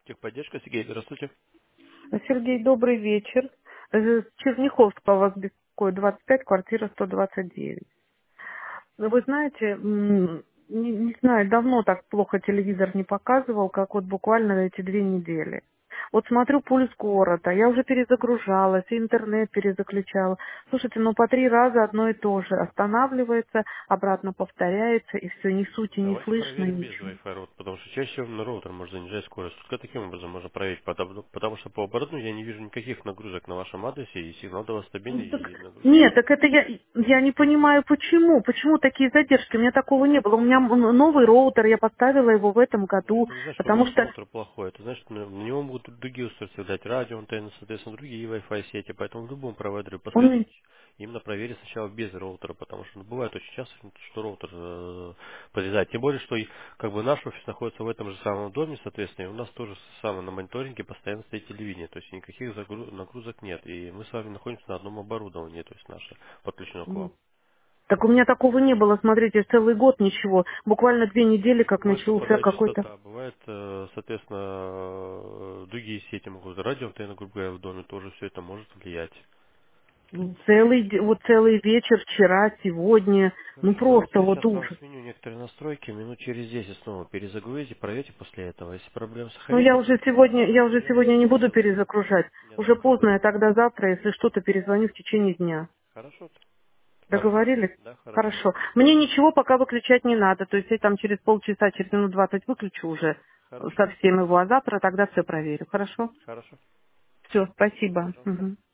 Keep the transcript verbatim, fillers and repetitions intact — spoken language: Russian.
Техподдержка, Сергей, здравствуйте. Сергей, добрый вечер. Э, Черняховского вас беспокоит, двадцать пять, квартира сто двадцать девять. Ну, вы знаете, м, не, не знаю, давно так плохо телевизор не показывал, как вот буквально эти две недели. Вот смотрю «Пульс города», я уже перезагружалась, и интернет перезаключала. Слушайте, ну по три раза одно и то же. Останавливается, обратно повторяется, и все, ни сути не Давайте слышно, проверим без ничего. Wi-Fi роутера, потому что чаще всего на роутер может занижать скорость. Только таким образом можно проверить, потому, потому что по обороту я не вижу никаких нагрузок на вашем адресе, и сигнал до вас Ну, стабильный, так- и нагрузки Нет, нет. так это я, я не понимаю, почему. Почему такие задержки? У меня такого не было. У меня м- новый роутер, я поставила его в этом Но году, это не значит, что потому ваш что роутер плохой. Это значит, что на на него могут другие устройства дать радио, антенны, соответственно, другие Wi-Fi сети. Поэтому в любом провайдере он... последуйте. Именно проверить сначала без роутера, потому что ну, бывает очень часто, что роутер э, подрезает. Тем более, что и, как бы наш офис находится в этом же самом доме, соответственно, и у нас тоже самое на мониторинге постоянно стоит телевидение, то есть никаких загру- нагрузок нет. И мы с вами находимся на одном оборудовании, то есть наше подключено к м, вам. Так у меня такого не было, смотрите, целый год ничего. Буквально две недели, как Бывает начался пропадает какой-то... частота, бывает, э, соответственно, э, другие сети могут, радио, антенна, грубо говоря, в доме тоже все это может влиять. м, Целый, де- вот целый вечер, вчера, сегодня. Ну Хорошо, просто давайте я вот сейчас вам ужас. сменю некоторые настройки, минут через десять снова перезагрузите, проверьте после этого. Если проблем Ну я сохранится, уже сегодня, я уже я вам сегодня не буду сейчас, перезагружать. я Уже вам поздно, я тогда завтра, если что-то, перезвоню в течение дня. Хорошо. Хорошо. Договорились? Да, хорошо. Хорошо. Мне ничего пока выключать не надо. То есть я там через полчаса, через минут двадцать выключу уже Хорошо. совсем его, а завтра тогда все проверю. Хорошо? Хорошо. Все, спасибо. Пожалуйста. Мгм.